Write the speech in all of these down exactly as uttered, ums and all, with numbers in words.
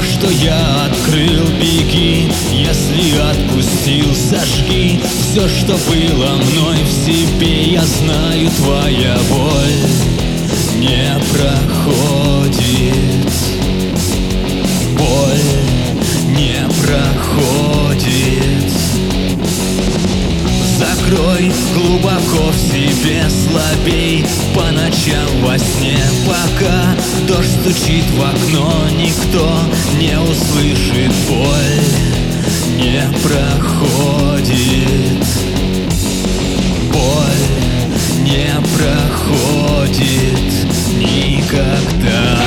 что я открыл, беги. Если отпустил, сожги. Все, что было мной в себе, я знаю, твоя боль не проходит. Боль не проходит. Закрой глубоко в себе, слабей по ночам во сне, пока дождь стучит в окно, никто не услышит. Боль не проходит. Боль не проходит никогда.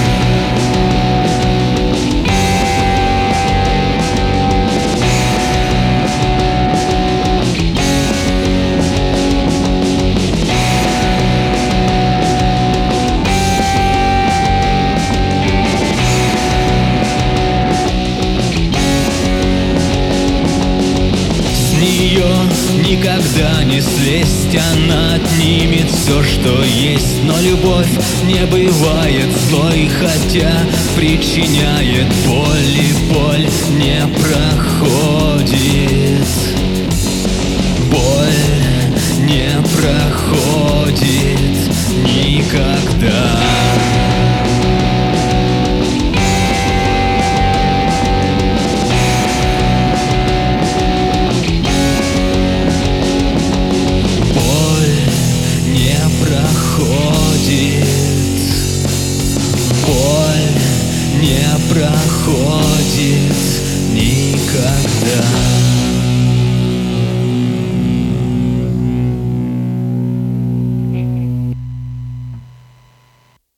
Никогда не слезть, она отнимет все, что есть. Но любовь не бывает злой, хотя причиняет боль, и боль не проходит.